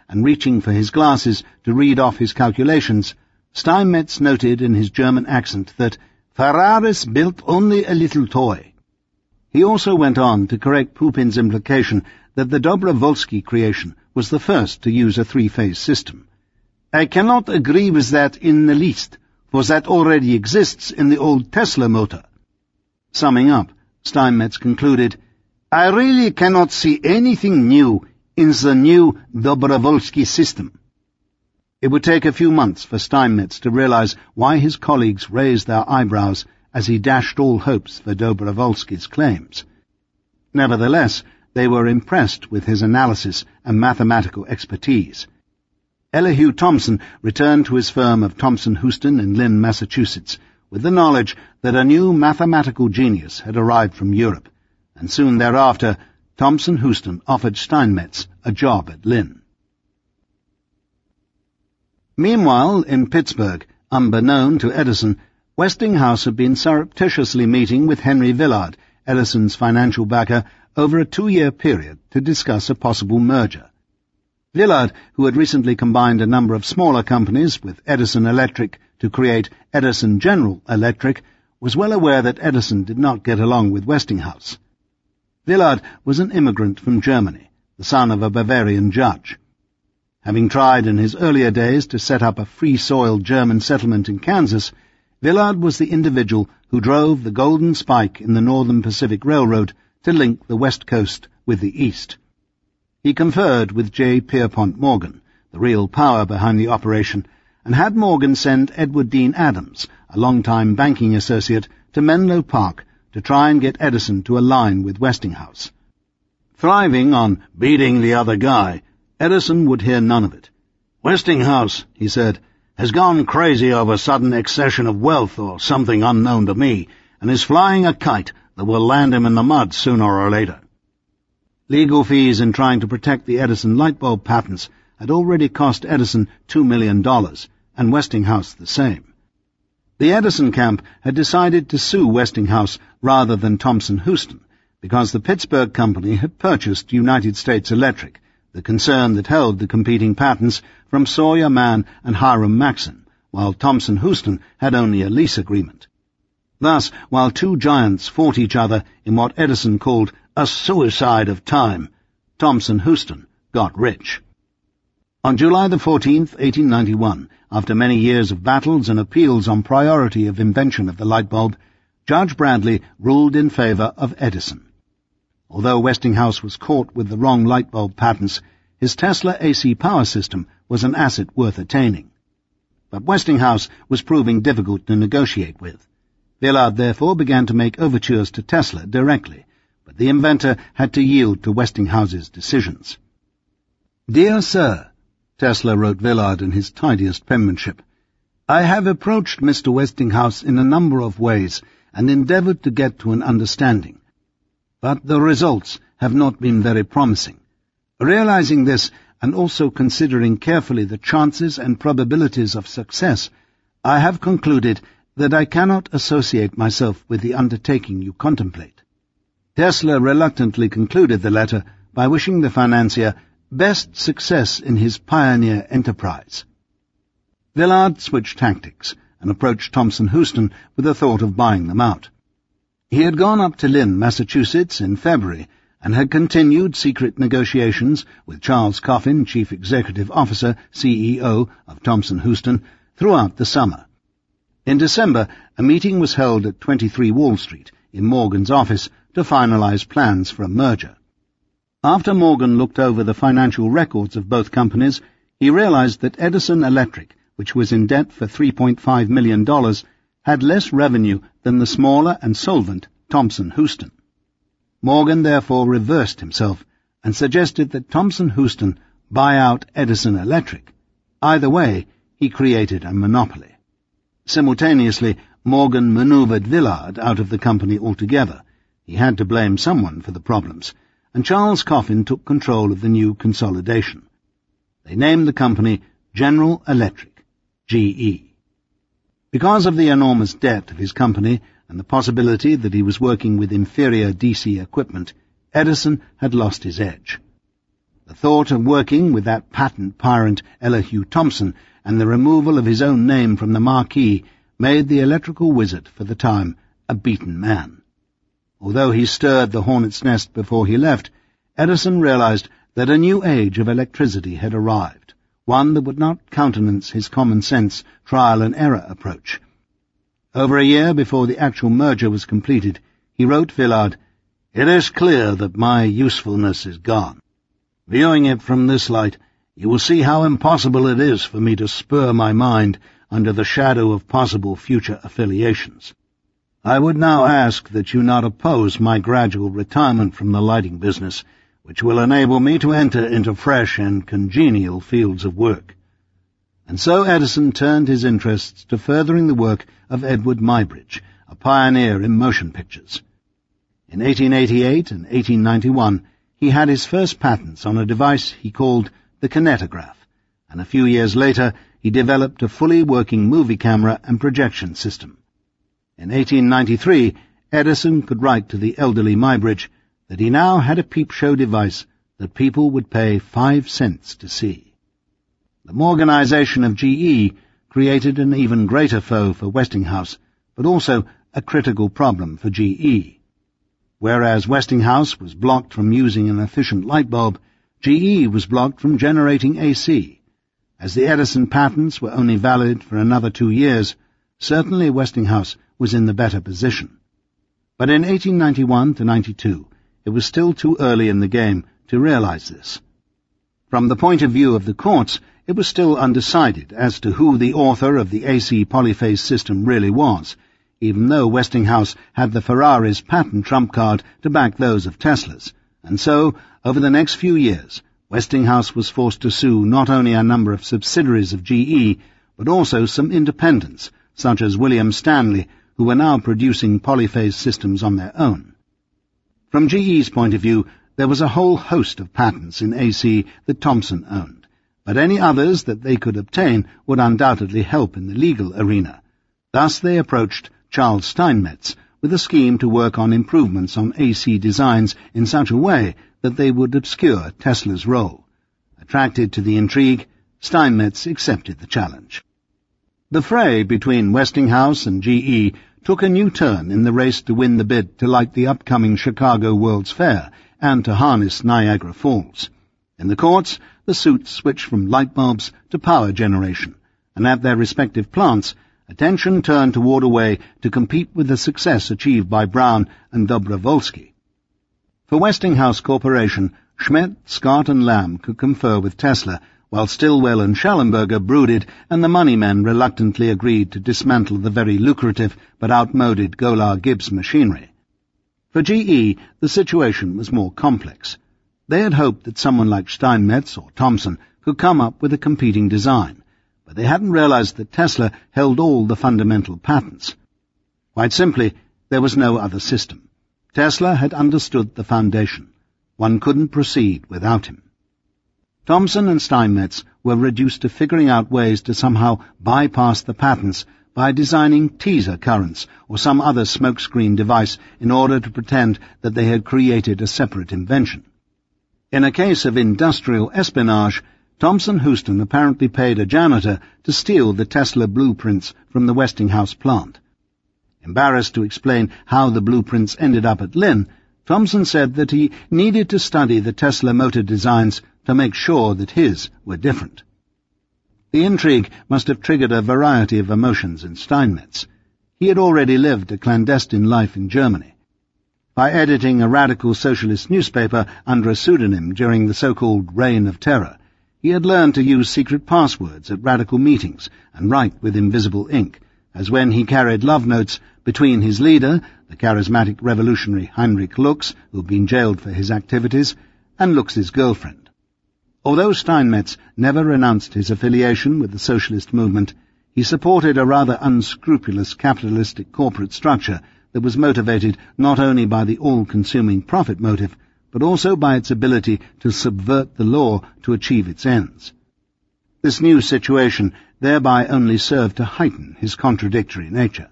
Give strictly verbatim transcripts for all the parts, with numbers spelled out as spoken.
and reaching for his glasses to read off his calculations, Steinmetz noted in his German accent that Ferraris built only a little toy. He also went on to correct Pupin's implication that the Dobrovolsky creation was the first to use a three-phase system. "I cannot agree with that in the least, for that already exists in the old Tesla motor." Summing up, Steinmetz concluded, "I really cannot see anything new in the new Dobrovolsky system." It would take a few months for Steinmetz to realize why his colleagues raised their eyebrows as he dashed all hopes for Dobrovolsky's claims. Nevertheless, they were impressed with his analysis and mathematical expertise. Elihu Thomson returned to his firm of Thomson Houston in Lynn, Massachusetts, with the knowledge that a new mathematical genius had arrived from Europe, and soon thereafter Thomson Houston offered Steinmetz a job at Lynn. Meanwhile, in Pittsburgh, unbeknown to Edison, Westinghouse had been surreptitiously meeting with Henry Villard, Edison's financial backer, over a two-year period to discuss a possible merger. Villard, who had recently combined a number of smaller companies with Edison Electric to create Edison General Electric, was well aware that Edison did not get along with Westinghouse. Villard was an immigrant from Germany, the son of a Bavarian judge. Having tried in his earlier days to set up a free-soil German settlement in Kansas, Villard was the individual who drove the golden spike in the Northern Pacific Railroad to link the West Coast with the East. He conferred with J. Pierpont Morgan, the real power behind the operation, and had Morgan send Edward Dean Adams, a long-time banking associate, to Menlo Park to try and get Edison to align with Westinghouse. Thriving on beating the other guy, Edison would hear none of it. "Westinghouse," he said, "has gone crazy over sudden accession of wealth or something unknown to me, and is flying a kite that will land him in the mud sooner or later." Legal fees in trying to protect the Edison light bulb patents had already cost Edison two million dollars, and Westinghouse the same. The Edison camp had decided to sue Westinghouse rather than Thomson Houston, because the Pittsburgh company had purchased United States Electric, the concern that held the competing patents from Sawyer Mann and Hiram Maxson, while Thomson Houston had only a lease agreement. Thus, while two giants fought each other in what Edison called a suicide of time, Thomson Houston got rich. On July the fourteenth, eighteen ninety-one, after many years of battles and appeals on priority of invention of the light bulb, Judge Bradley ruled in favor of Edison. Although Westinghouse was caught with the wrong light bulb patents, his Tesla A C power system was an asset worth attaining. But Westinghouse was proving difficult to negotiate with. Villard therefore began to make overtures to Tesla directly, but the inventor had to yield to Westinghouse's decisions. "Dear Sir," Tesla wrote Villard in his tidiest penmanship, "I have approached Mister Westinghouse in a number of ways and endeavored to get to an understanding. But the results have not been very promising. Realizing this, and also considering carefully the chances and probabilities of success, I have concluded that I cannot associate myself with the undertaking you contemplate." Tesla reluctantly concluded the letter by wishing the financier best success in his pioneer enterprise. Villard switched tactics and approached Thomson Houston with the thought of buying them out. He had gone up to Lynn, Massachusetts, in February, and had continued secret negotiations with Charles Coffin, Chief Executive Officer, C E O of Thomson Houston, throughout the summer. In December, a meeting was held at twenty-three Wall Street, in Morgan's office, to finalize plans for a merger. After Morgan looked over the financial records of both companies, he realized that Edison Electric, which was in debt for three point five million dollars, had less revenue than the smaller and solvent Thomson Houston. Morgan therefore reversed himself and suggested that Thomson Houston buy out Edison Electric. Either way, he created a monopoly. Simultaneously, Morgan maneuvered Villard out of the company altogether. He had to blame someone for the problems, and Charles Coffin took control of the new consolidation. They named the company General Electric, G E. Because of the enormous debt of his company and the possibility that he was working with inferior D C equipment, Edison had lost his edge. The thought of working with that patent pirate Elihu Thomson and the removal of his own name from the marquee made the electrical wizard, for the time, a beaten man. Although he stirred the hornet's nest before he left, Edison realized that a new age of electricity had arrived, one that would not countenance his common-sense trial-and-error approach. Over a year before the actual merger was completed, he wrote Villard, "It is clear that my usefulness is gone. Viewing it from this light, you will see how impossible it is for me to spur my mind under the shadow of possible future affiliations. I would now ask that you not oppose my gradual retirement from the lighting business, which will enable me to enter into fresh and congenial fields of work." And so Edison turned his interests to furthering the work of Edward Muybridge, a pioneer in motion pictures. In eighteen eighty-eight and eighteen ninety-one, he had his first patents on a device he called the kinetograph, and a few years later he developed a fully working movie camera and projection system. In eighteen ninety-three, Edison could write to the elderly Muybridge that he now had a peep show device that people would pay five cents to see. The Morganization of G E created an even greater foe for Westinghouse, but also a critical problem for G E. Whereas Westinghouse was blocked from using an efficient light bulb, G E was blocked from generating A C. As the Edison patents were only valid for another two years, certainly Westinghouse was in the better position. But in eighteen ninety-one to ninety-two, it was still too early in the game to realize this. From the point of view of the courts, it was still undecided as to who the author of the A C polyphase system really was, even though Westinghouse had the Ferrari's patent trump card to back those of Tesla's, and so, over the next few years, Westinghouse was forced to sue not only a number of subsidiaries of G E, but also some independents, such as William Stanley, who were now producing polyphase systems on their own. From G E's point of view, there was a whole host of patents in A C that Thomson owned, but any others that they could obtain would undoubtedly help in the legal arena. Thus they approached Charles Steinmetz with a scheme to work on improvements on A C designs in such a way that they would obscure Tesla's role. Attracted to the intrigue, Steinmetz accepted the challenge. The fray between Westinghouse and G E took a new turn in the race to win the bid to light the upcoming Chicago World's Fair and to harness Niagara Falls. In the courts, the suits switched from light bulbs to power generation, and at their respective plants, attention turned toward a way to compete with the success achieved by Brown and Dobrovolsky. For Westinghouse Corporation, Schmidt, Scott, and Lamb could confer with Tesla, while Stilwell and Schellenberger brooded, and the money men reluctantly agreed to dismantle the very lucrative but outmoded Golar-Gibbs machinery. For G E, the situation was more complex. They had hoped that someone like Steinmetz or Thomson could come up with a competing design, but they hadn't realized that Tesla held all the fundamental patents. Quite simply, there was no other system. Tesla had understood the foundation. One couldn't proceed without him. Thomson and Steinmetz were reduced to figuring out ways to somehow bypass the patents by designing teaser currents or some other smokescreen device in order to pretend that they had created a separate invention. In a case of industrial espionage, Thomson-Houston apparently paid a janitor to steal the Tesla blueprints from the Westinghouse plant. Embarrassed to explain how the blueprints ended up at Lynn, Thomson said that he needed to study the Tesla motor designs to make sure that his were different. The intrigue must have triggered a variety of emotions in Steinmetz. He had already lived a clandestine life in Germany. By editing a radical socialist newspaper under a pseudonym during the so-called Reign of Terror, he had learned to use secret passwords at radical meetings and write with invisible ink, as when he carried love notes between his leader, the charismatic revolutionary Heinrich Lux, who had been jailed for his activities, and Lux's girlfriend. Although Steinmetz never renounced his affiliation with the socialist movement, he supported a rather unscrupulous capitalistic corporate structure that was motivated not only by the all-consuming profit motive, but also by its ability to subvert the law to achieve its ends. This new situation thereby only served to heighten his contradictory nature.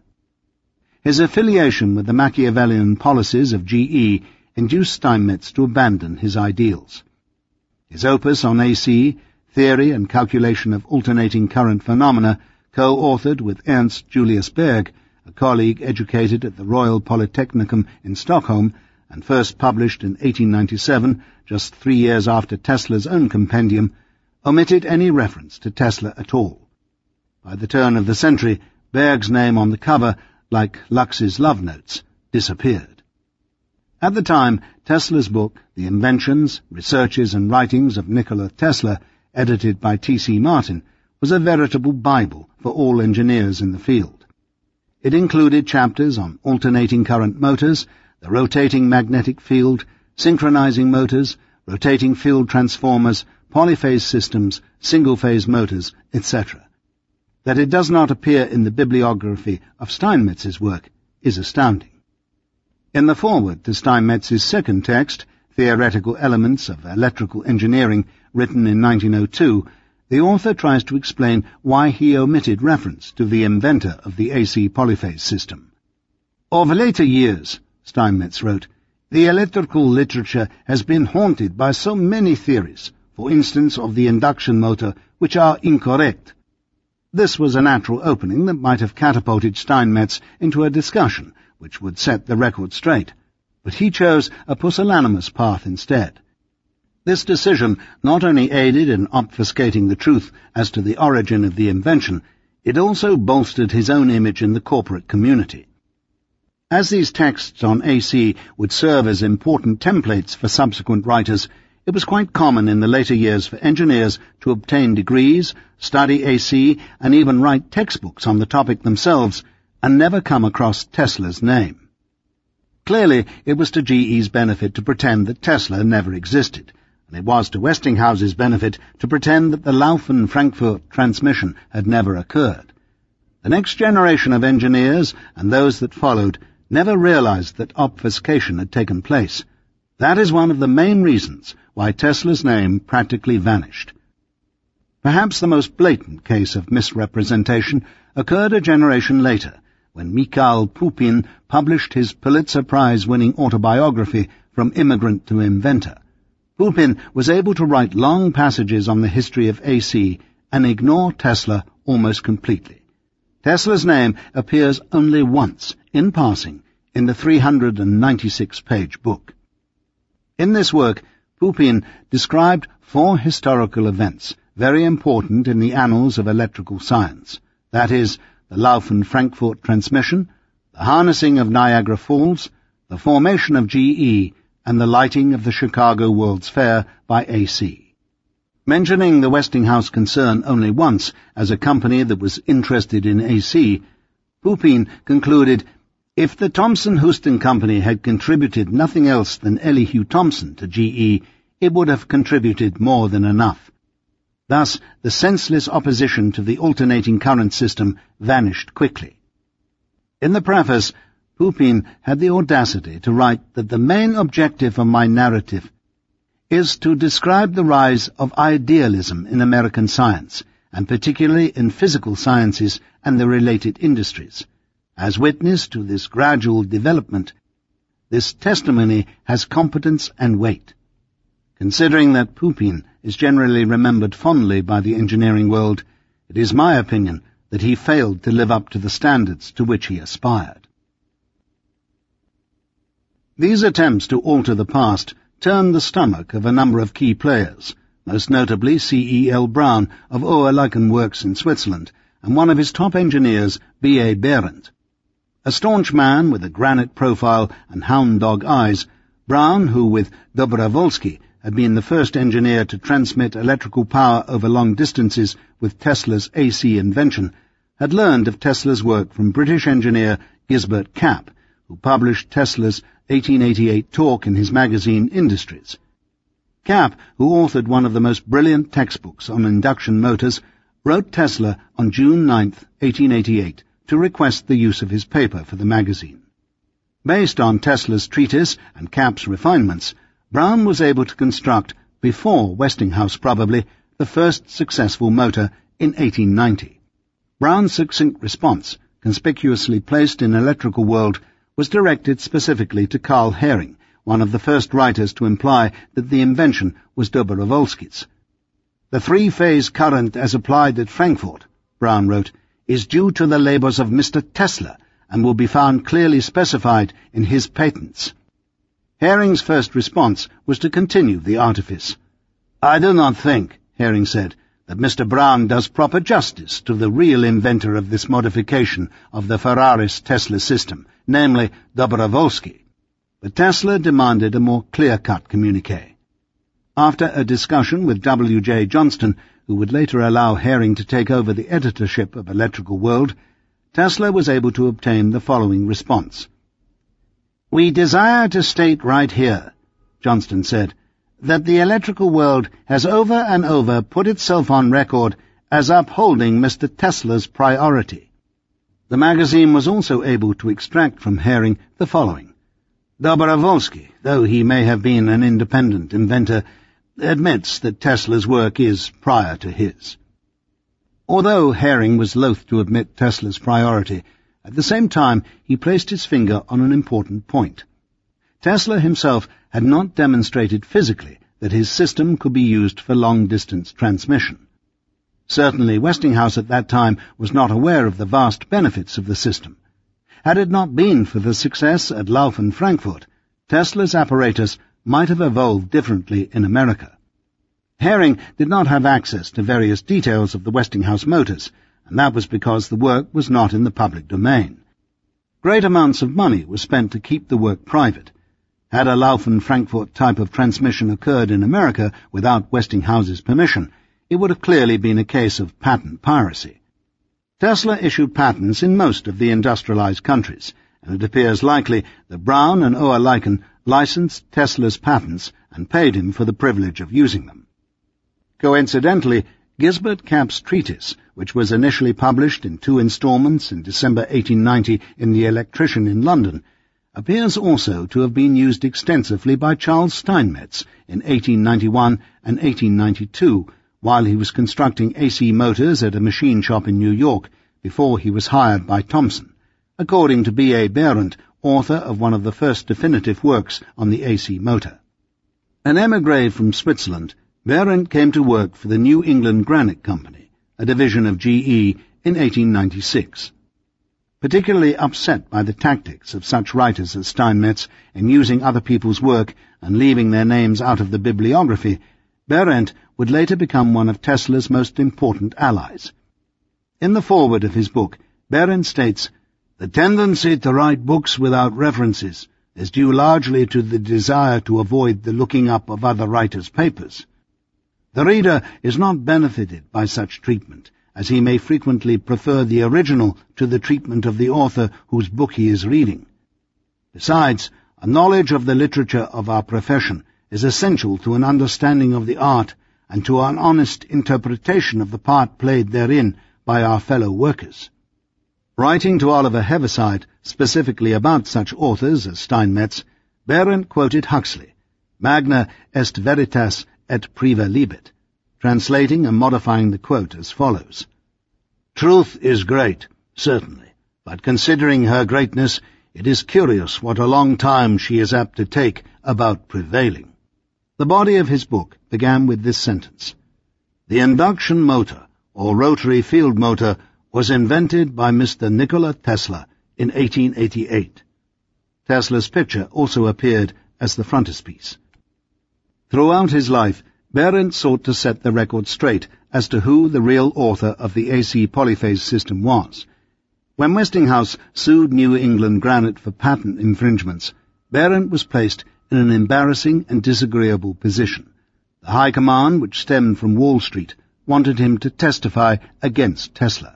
His affiliation with the Machiavellian policies of G E induced Steinmetz to abandon his ideals. His opus on A C, Theory and Calculation of Alternating Current Phenomena, co-authored with Ernst Julius Berg, a colleague educated at the Royal Polytechnicum in Stockholm, and first published in eighteen ninety-seven, just three years after Tesla's own compendium, omitted any reference to Tesla at all. By the turn of the century, Berg's name on the cover, like Lux's love notes, disappeared. At the time, Tesla's book, The Inventions, Researches and Writings of Nikola Tesla, edited by T C Martin, was a veritable Bible for all engineers in the field. It included chapters on alternating current motors, the rotating magnetic field, synchronizing motors, rotating field transformers, polyphase systems, single-phase motors, et cetera. That it does not appear in the bibliography of Steinmetz's work is astounding. In the foreword to Steinmetz's second text, Theoretical Elements of Electrical Engineering, written in nineteen oh two, the author tries to explain why he omitted reference to the inventor of the A C polyphase system. Of later years, Steinmetz wrote, the electrical literature has been haunted by so many theories, for instance of the induction motor, which are incorrect. This was a natural opening that might have catapulted Steinmetz into a discussion which would set the record straight, but he chose a pusillanimous path instead. This decision not only aided in obfuscating the truth as to the origin of the invention, it also bolstered his own image in the corporate community. As these texts on A C would serve as important templates for subsequent writers, it was quite common in the later years for engineers to obtain degrees, study A C, and even write textbooks on the topic themselves, and never come across Tesla's name. Clearly, it was to G E's benefit to pretend that Tesla never existed, and it was to Westinghouse's benefit to pretend that the Laufen-Frankfurt transmission had never occurred. The next generation of engineers, and those that followed, never realized that obfuscation had taken place. That is one of the main reasons why Tesla's name practically vanished. Perhaps the most blatant case of misrepresentation occurred a generation later, when Mikhail Pupin published his Pulitzer Prize-winning autobiography, From Immigrant to Inventor. Pupin was able to write long passages on the history of A C and ignore Tesla almost completely. Tesla's name appears only once, in passing, in the three hundred ninety-six page book. In this work, Pupin described four historical events very important in the annals of electrical science, that is, the Laufen-Frankfurt transmission, the harnessing of Niagara Falls, the formation of G E, and the lighting of the Chicago World's Fair by A C. Mentioning the Westinghouse concern only once as a company that was interested in A C, Pupin concluded, if the Thomson-Houston Company had contributed nothing else than Elihu Thomson to G E, it would have contributed more than enough. Thus, the senseless opposition to the alternating current system vanished quickly. In the preface, Pupin had the audacity to write that the main objective of my narrative is to describe the rise of idealism in American science, and particularly in physical sciences and the related industries. As witness to this gradual development, this testimony has competence and weight. Considering that Pupin is generally remembered fondly by the engineering world, it is my opinion that he failed to live up to the standards to which he aspired. These attempts to alter the past turned the stomach of a number of key players, most notably C E L Brown of Oerlikon Works in Switzerland, and one of his top engineers, B A Behrendt. A staunch man with a granite profile and hound dog eyes, Brown, who with Dobrovolsky had been the first engineer to transmit electrical power over long distances with Tesla's A C invention, had learned of Tesla's work from British engineer Gisbert Kapp, who published Tesla's eighteen eighty-eight talk in his magazine Industries. Kapp, who authored one of the most brilliant textbooks on induction motors, wrote Tesla on June ninth, eighteen eighty-eight, to request the use of his paper for the magazine. Based on Tesla's treatise and Kapp's refinements, Brown was able to construct, before Westinghouse probably, the first successful motor in eighteen ninety. Brown's succinct response, conspicuously placed in Electrical World, was directed specifically to Carl Herring, one of the first writers to imply that the invention was Dobrovolsky's. "The three-phase current as applied at Frankfurt," Brown wrote, "is due to the labours of Mister Tesla and will be found clearly specified in his patents." Hering's first response was to continue the artifice. "I do not think," Hering said, "that Mister Brown does proper justice to the real inventor of this modification of the Ferraris-Tesla system, namely Dobrovolsky." But Tesla demanded a more clear-cut communique. After a discussion with W J Johnston, who would later allow Hering to take over the editorship of Electrical World, Tesla was able to obtain the following response. "We desire to state right here," Johnston said, "that the Electrical World has over and over put itself on record as upholding Mister Tesla's priority." The magazine was also able to extract from Hering the following. "Dobrovolsky, though he may have been an independent inventor, admits that Tesla's work is prior to his." Although Hering was loath to admit Tesla's priority, at the same time he placed his finger on an important point. Tesla himself had not demonstrated physically that his system could be used for long-distance transmission. Certainly Westinghouse at that time was not aware of the vast benefits of the system. Had it not been for the success at Laufen Frankfurt, Tesla's apparatus might have evolved differently in America. Hering did not have access to various details of the Westinghouse motors, and that was because the work was not in the public domain. Great amounts of money were spent to keep the work private. Had a Laufen Frankfurt type of transmission occurred in America without Westinghouse's permission, it would have clearly been a case of patent piracy. Tesla issued patents in most of the industrialized countries, and it appears likely that Brown and Oerlikon licensed Tesla's patents and paid him for the privilege of using them. Coincidentally, Gisbert Kapp's treatise, which was initially published in two installments in December eighteen ninety in The Electrician in London, appears also to have been used extensively by Charles Steinmetz in eighteen ninety-one and eighteen ninety-two, while he was constructing A C motors at a machine shop in New York before he was hired by Thomson, according to B A Behrendt, author of one of the first definitive works on the A C motor. An émigré from Switzerland, Behrendt came to work for the New England Granite Company, a division of G E, in eighteen ninety-six. Particularly upset by the tactics of such writers as Steinmetz in using other people's work and leaving their names out of the bibliography, Behrendt would later become one of Tesla's most important allies. In the foreword of his book, Behrendt states, "The tendency to write books without references is due largely to the desire to avoid the looking up of other writers' papers. The reader is not benefited by such treatment, as he may frequently prefer the original to the treatment of the author whose book he is reading. Besides, a knowledge of the literature of our profession is essential to an understanding of the art and to an honest interpretation of the part played therein by our fellow workers." Writing to Oliver Heaviside specifically about such authors as Steinmetz, Behrendt quoted Huxley, "Magna est veritas et priva libet," translating and modifying the quote as follows. "Truth is great, certainly, but considering her greatness, it is curious what a long time she is apt to take about prevailing." The body of his book began with this sentence: "The induction motor, or rotary field motor, was invented by Mister Nikola Tesla in eighteen eighty-eight. Tesla's picture also appeared as the frontispiece. Throughout his life, Behrendt sought to set the record straight as to who the real author of the A C polyphase system was. When Westinghouse sued New England Granite for patent infringements, Behrendt was placed in an embarrassing and disagreeable position. The High Command, which stemmed from Wall Street, wanted him to testify against Tesla.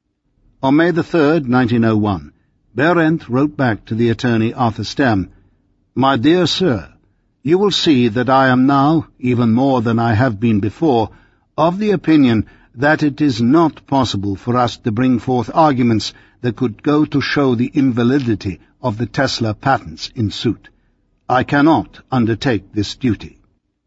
On May the third, nineteen oh one, Behrendt wrote back to the attorney Arthur Stem, "My dear sir, you will see that I am now, even more than I have been before, of the opinion that it is not possible for us to bring forth arguments that could go to show the invalidity of the Tesla patents in suit. I cannot undertake this duty."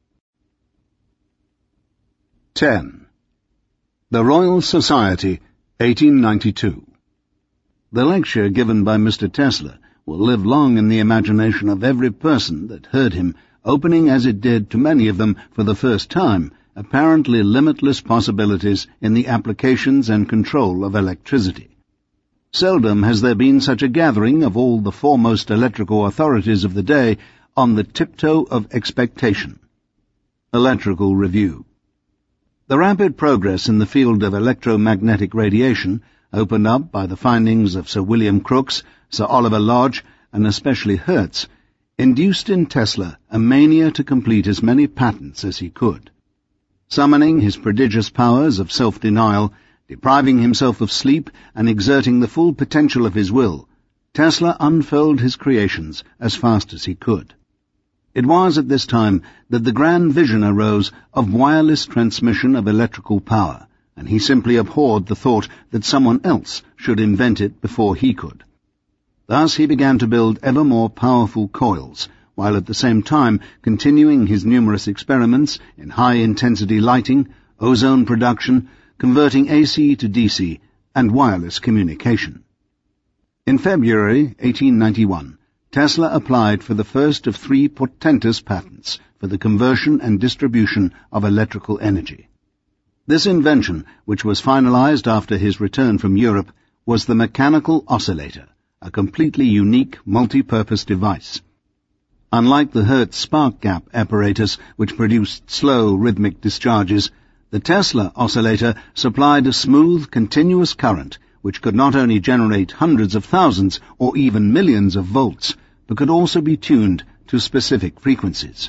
ten. The Royal Society, eighteen ninety-two. The lecture given by Mister Tesla will live long in the imagination of every person that heard him, opening as it did to many of them for the first time apparently limitless possibilities in the applications and control of electricity. Seldom has there been such a gathering of all the foremost electrical authorities of the day on the tiptoe of expectation. Electrical Review. The rapid progress in the field of electromagnetic radiation, opened up by the findings of Sir William Crookes, Sir Oliver Lodge, and especially Hertz, induced in Tesla a mania to complete as many patents as he could. Summoning his prodigious powers of self-denial, depriving himself of sleep, and exerting the full potential of his will, Tesla unfurled his creations as fast as he could. It was at this time that the grand vision arose of wireless transmission of electrical power, and he simply abhorred the thought that someone else should invent it before he could. Thus he began to build ever more powerful coils, while at the same time continuing his numerous experiments in high-intensity lighting, ozone production, converting A C to D C, and wireless communication. In February eighteen ninety-one, Tesla applied for the first of three portentous patents for the conversion and distribution of electrical energy. This invention, which was finalized after his return from Europe, was the mechanical oscillator, a completely unique multi-purpose device. Unlike the Hertz spark gap apparatus, which produced slow rhythmic discharges, the Tesla oscillator supplied a smooth, continuous current which could not only generate hundreds of thousands or even millions of volts, but could also be tuned to specific frequencies.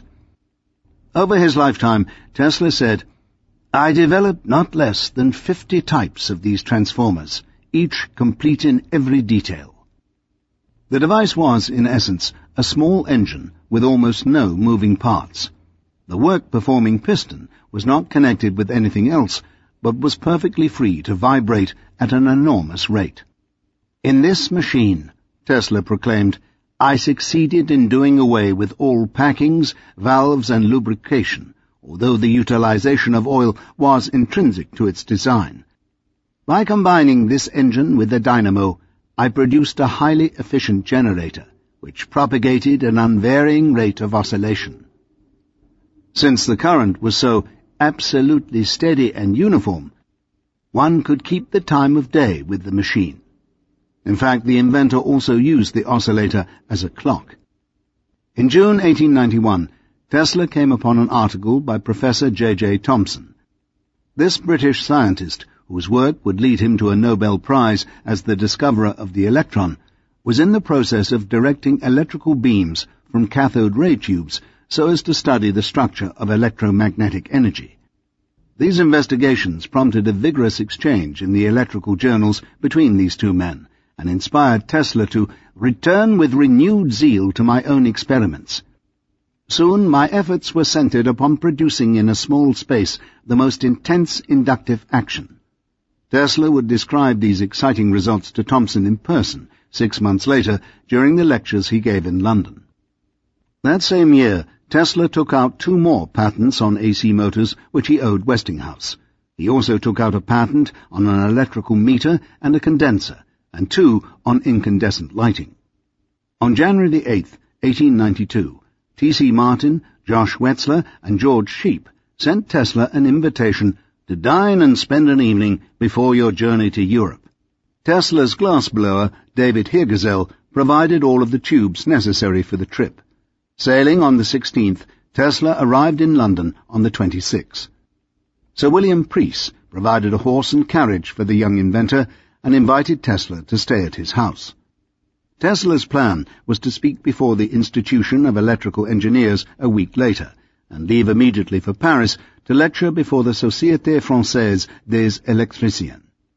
Over his lifetime, Tesla said, "I developed not less than fifty types of these transformers, each complete in every detail." The device was, in essence, a small engine with almost no moving parts. The work-performing piston was not connected with anything else, but was perfectly free to vibrate at an enormous rate. "In this machine," Tesla proclaimed, "I succeeded in doing away with all packings, valves, and lubrication, although the utilization of oil was intrinsic to its design. By combining this engine with the dynamo, I produced a highly efficient generator, which propagated an unvarying rate of oscillation." Since the current was so absolutely steady and uniform, one could keep the time of day with the machine. In fact, the inventor also used the oscillator as a clock. In June eighteen ninety-one, Tesla came upon an article by Professor J J Thomson. This British scientist, whose work would lead him to a Nobel Prize as the discoverer of the electron, was in the process of directing electrical beams from cathode ray tubes so as to study the structure of electromagnetic energy. These investigations prompted a vigorous exchange in the electrical journals between these two men, and inspired Tesla to return with renewed zeal to my own experiments. Soon my efforts were centered upon producing in a small space the most intense inductive action. Tesla would describe these exciting results to Thomson in person six months later during the lectures he gave in London. That same year, Tesla took out two more patents on A C motors which he owed Westinghouse. He also took out a patent on an electrical meter and a condenser, and two on incandescent lighting. On January the eighth, eighteen ninety-two, T C Martin, Josh Wetzler, and George Sheep sent Tesla an invitation to dine and spend an evening before your journey to Europe. Tesla's glassblower, David Hirgezel, provided all of the tubes necessary for the trip. Sailing on the sixteenth, Tesla arrived in London on the twenty-sixth. Sir William Preece provided a horse and carriage for the young inventor and invited Tesla to stay at his house. Tesla's plan was to speak before the Institution of Electrical Engineers a week later, and leave immediately for Paris to lecture before the Société Française des Électriciens.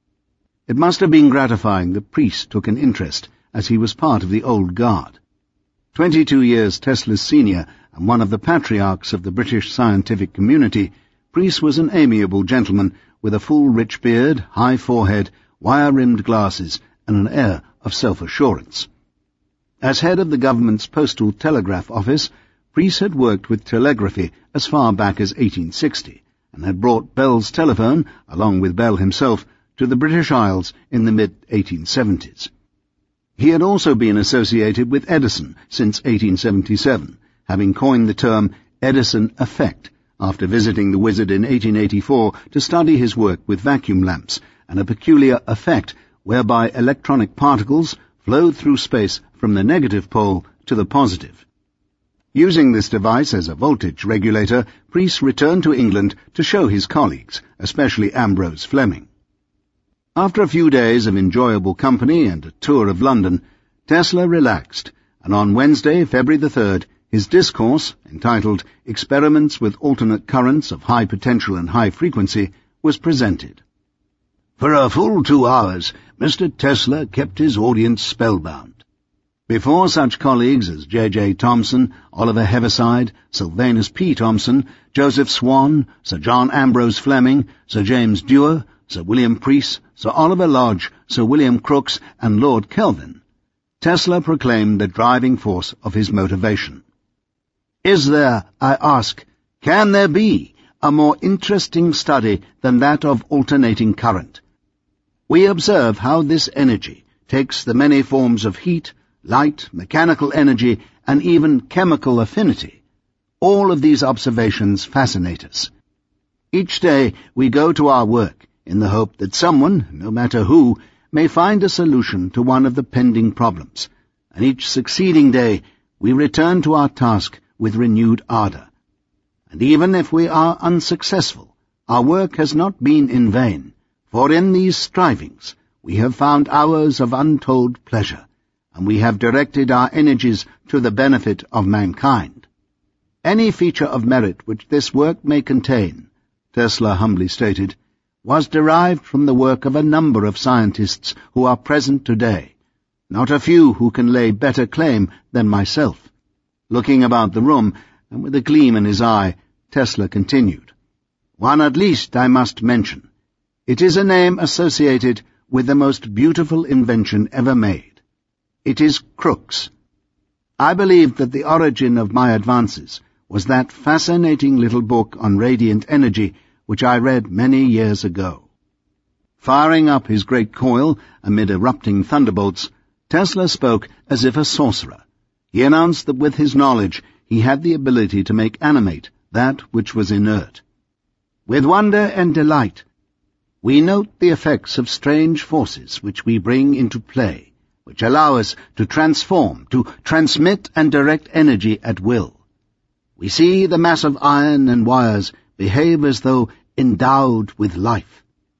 It must have been gratifying that Preece took an interest, as he was part of the old guard. Twenty-two years Tesla's senior and one of the patriarchs of the British scientific community, Preece was an amiable gentleman with a full rich beard, high forehead, wire-rimmed glasses, and an air of self-assurance. As head of the government's postal telegraph office, Preece had worked with telegraphy as far back as eighteen sixty, and had brought Bell's telephone, along with Bell himself, to the British Isles in the mid eighteen seventies. He had also been associated with Edison since eighteen seventy-seven, having coined the term Edison effect after visiting the wizard in eighteen eighty-four to study his work with vacuum lamps and a peculiar effect whereby electronic particles flowed through space from the negative pole to the positive. Using this device as a voltage regulator, Preece returned to England to show his colleagues, especially Ambrose Fleming. After a few days of enjoyable company and a tour of London, Tesla relaxed, and on Wednesday, February the third, his discourse, entitled Experiments with Alternate Currents of High Potential and High Frequency, was presented. For a full two hours, Mister Tesla kept his audience spellbound. Before such colleagues as J J Thomson, Oliver Heaviside, Sylvanus P. Thomson, Joseph Swan, Sir John Ambrose Fleming, Sir James Dewar, Sir William Preece, Sir Oliver Lodge, Sir William Crookes, and Lord Kelvin, Tesla proclaimed the driving force of his motivation. Is there, I ask, can there be a more interesting study than that of alternating current? We observe how this energy takes the many forms of heat, light, mechanical energy, and even chemical affinity. All of these observations fascinate us. Each day we go to our work in the hope that someone, no matter who, may find a solution to one of the pending problems, and each succeeding day we return to our task with renewed ardour. And even if we are unsuccessful, our work has not been in vain, for in these strivings we have found hours of untold pleasure, and we have directed our energies to the benefit of mankind. Any feature of merit which this work may contain, Tesla humbly stated, was derived from the work of a number of scientists who are present today, not a few who can lay better claim than myself. Looking about the room, and with a gleam in his eye, Tesla continued, One at least I must mention. It is a name associated with the most beautiful invention ever made. It is Crookes. I believe that the origin of my advances was that fascinating little book on radiant energy which I read many years ago. Firing up his great coil amid erupting thunderbolts, Tesla spoke as if a sorcerer. He announced that with his knowledge he had the ability to make animate that which was inert. With wonder and delight, we note the effects of strange forces which we bring into play, which allow us to transform, to transmit and direct energy at will. We see the mass of iron and wires behave as though endowed with life.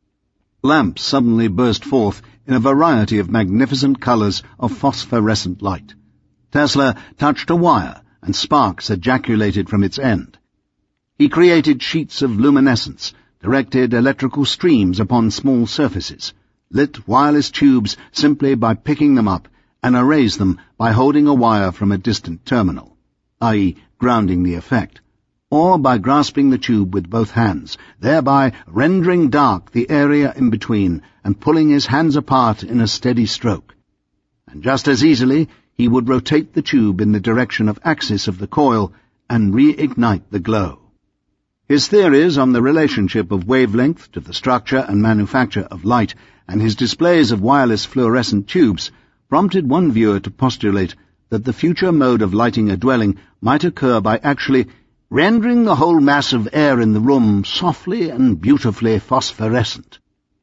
Lamps suddenly burst forth in a variety of magnificent colours of phosphorescent light. Tesla touched a wire, and sparks ejaculated from its end. He created sheets of luminescence, directed electrical streams upon small surfaces, lit wireless tubes simply by picking them up, and erased them by holding a wire from a distant terminal, that is grounding the effect, or by grasping the tube with both hands, thereby rendering dark the area in between and pulling his hands apart in a steady stroke. And just as easily he would rotate the tube in the direction of axis of the coil and reignite the glow. His theories on the relationship of wavelength to the structure and manufacture of light and his displays of wireless fluorescent tubes prompted one viewer to postulate that the future mode of lighting a dwelling might occur by actually rendering the whole mass of air in the room softly and beautifully phosphorescent.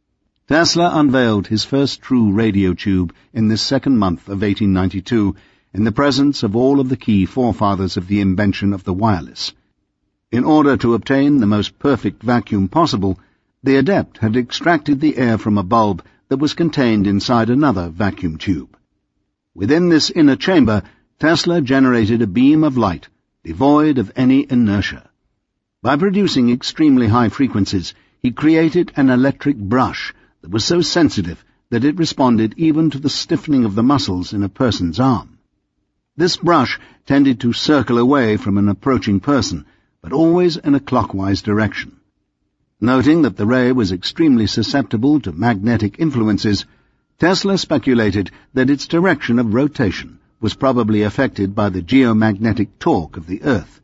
Tesla unveiled his first true radio tube in this second month of eighteen ninety-two, in the presence of all of the key forefathers of the invention of the wireless. In order to obtain the most perfect vacuum possible, the adept had extracted the air from a bulb that was contained inside another vacuum tube. Within this inner chamber, Tesla generated a beam of light, devoid of any inertia. By producing extremely high frequencies, he created an electric brush that was so sensitive that it responded even to the stiffening of the muscles in a person's arm. This brush tended to circle away from an approaching person, but always in a clockwise direction. Noting that the ray was extremely susceptible to magnetic influences, Tesla speculated that its direction of rotation was probably affected by the geomagnetic torque of the Earth.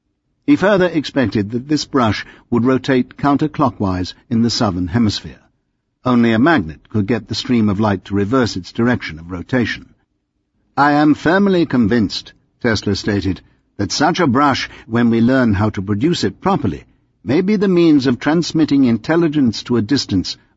He further expected that this brush would rotate counterclockwise in the southern hemisphere. Only a magnet could get the stream of light to reverse its direction of rotation, I am firmly convinced, Tesla stated, that such a brush, when we learn how to produce it properly, may be the means of transmitting intelligence to a distance